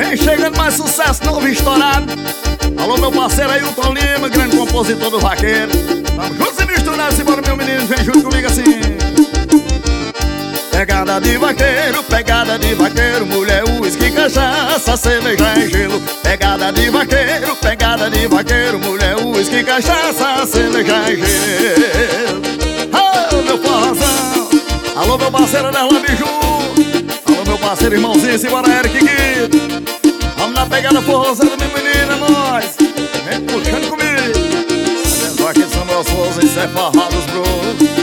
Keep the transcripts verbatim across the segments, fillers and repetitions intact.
Vem chegando mais sucesso novo e estourado. Alô, meu parceiro Ailton Lima, grande compositor do Vaqueiro. Vamos juntos e misturados, simbora meu menino, vem junto comigo assim. Pegada de vaqueiro, pegada de vaqueiro, mulher, uísque, cachaça, cerveja e gelo. Pegada de vaqueiro, pegada de vaqueiro, mulher, uísque, cachaça, cerveja e gelo. Alô, meu forrozão. Alô, meu parceiro Nerlan Biju. Alô, meu parceiro irmãozinho, simbora Eric Guido. Vamos na pegada forrozeira, minha menina, nós. Vem puxando comigo. Sabendo aqui de Samuel Souza, isso é Farrados, bro.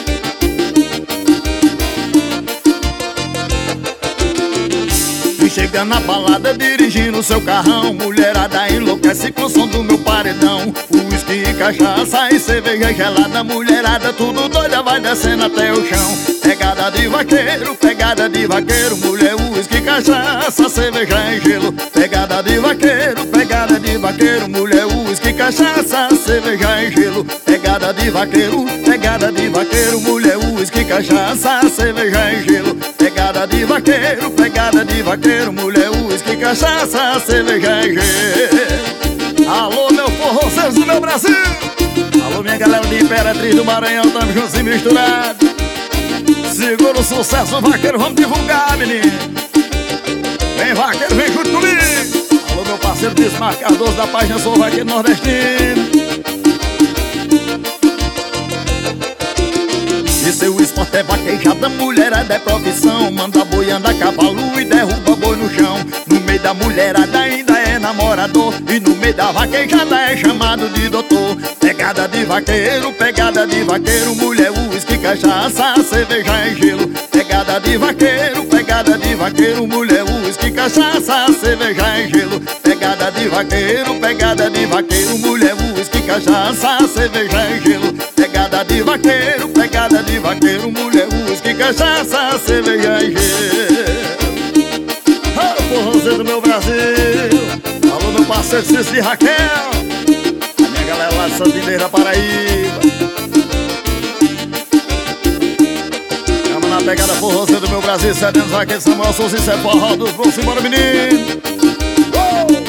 Chega na balada dirigindo seu carrão, mulherada enlouquece com o som do meu paredão. Uísque, cachaça e cerveja gelada, mulherada tudo doida vai descendo até o chão. Pegada de vaqueiro, pegada de vaqueiro, mulher, uísque, cachaça, cerveja e gelo. Pegada de vaqueiro, pegada de vaqueiro, mulher, uísque, cachaça, cerveja e gelo. Pegada de vaqueiro, pegada de vaqueiro, mulher, uísque, cachaça, cerveja e gelo. Pegada de vaqueiro, pegada de vaqueiro, mulher, uísque, cachaça, cerveja e gelo. Alô, meu forroceiro do meu Brasil. Alô, minha galera de Imperatriz do Maranhão, tamo juntos e misturados. Segura o sucesso, vaqueiro, vamos divulgar, menino. Vem, vaqueiro, vem junto comigo. Alô, meu parceiro Bismarck Cardoso da página Sou Vaqueiro Nordestino. E seu esporte é vaquejada, mulherada é profissão. Manda boi, anda a cavalo e derruba boi no chão. No meio da mulherada ainda é namorador, e no meio da vaquejada é chamado de doutor. Pegada de vaqueiro, pegada de vaqueiro, mulher, uísque, cachaça, cerveja e gelo. Pegada de vaqueiro, pegada de vaqueiro, mulher, uísque, cachaça, cerveja e gelo. Pegada de vaqueiro, pegada de vaqueiro, mulher, uísque, cachaça, cerveja e gelo. Pegada de vaqueiro, pegada de vaqueiro, mulher, uísque, cachaça, cerveja e gelo. Alô, forrozeiro do meu Brasil. Alô, meu parceiro Cícero e Raquel. A minha galera lá de Santineira, Paraíba. Chama na pegada forrozeiro do meu Brasil. Cedendo Vaqueiro, Samuel Souza, isso é forró dos bons. Simbora, menino. Oh!